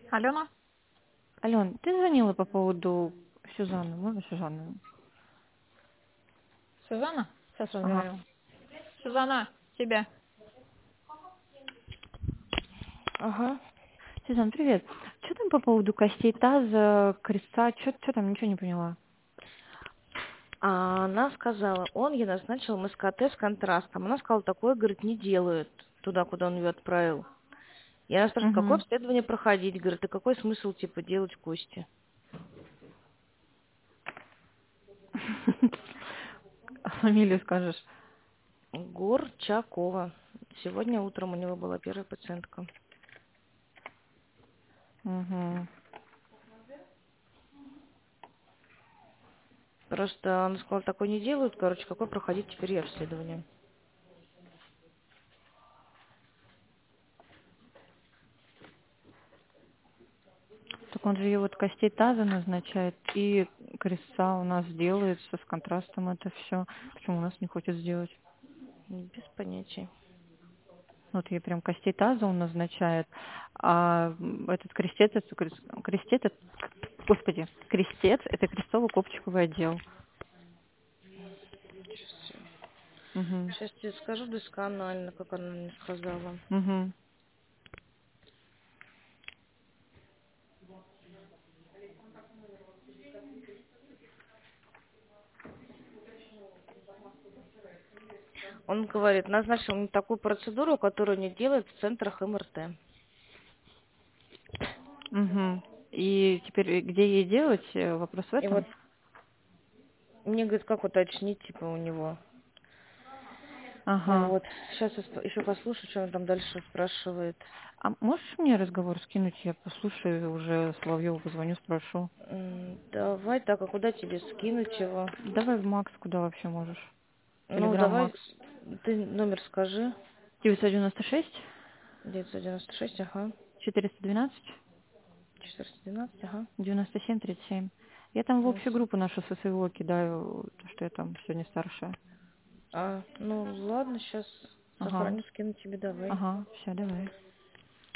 Алена? Ален, ты звонила по поводу Сюзанны? Можно Сюзанну? Сюзанна? Сейчас Ага. разговариваю. Сюзанна, тебе. Ага. Сюзан, привет. Что там по поводу костей таза, креста? Что там? Ничего не поняла. А она сказала, он ей назначил МСКТ с контрастом. Она сказала, такое, говорит, не делают туда, куда он ее отправил. Я спрашиваю, какое Угу. обследование проходить? Говорит, и какой смысл, типа, делать кости? Фамилию скажешь? Горчакова. Сегодня утром у него была первая пациентка. Угу. Просто она сказала, такое не делают. Короче, какое проходить теперь ей обследование? Так он же ей вот костей таза назначает, и креста у нас делается с контрастом это все. Почему у нас не хочет сделать? Без понятия. Вот ей прям костей таза он назначает, а этот крестец, господи, крестец, это крестово-копчиковый отдел. Угу. Сейчас тебе скажу досконально, как она мне сказала. Угу. Он говорит, назначил мне такую процедуру, которую не делают в центрах МРТ. Угу. И теперь где ей делать? Вопрос в И этом. вот мне, говорит, как уточнить, типа, у него. Ага. Вот, сейчас еще послушаю, что он там дальше спрашивает. А можешь мне разговор скинуть? Я послушаю, уже Соловьеву позвоню, спрошу. Давай, так, а куда тебе скинуть его? Давай в Макс, куда вообще можешь? Ну, Телеграм давай, Макс. ты номер скажи. 996 996, ага. 412 412, ага. 97 37. Я там в общую Сейчас. группу нашу со своего кидаю, то, что я там сегодня старшая. Ну ладно, сейчас Ага. сохраню, скину тебе, давай. Ага, все, давай.